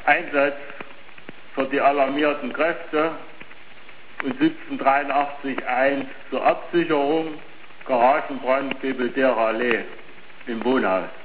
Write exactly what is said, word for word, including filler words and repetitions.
Einsatz für die alarmierten Kräfte und siebzehnhundertdreiundachtzig eins zur Absicherung, Garagenbrand, Belvedere Allee im Wohnhaus.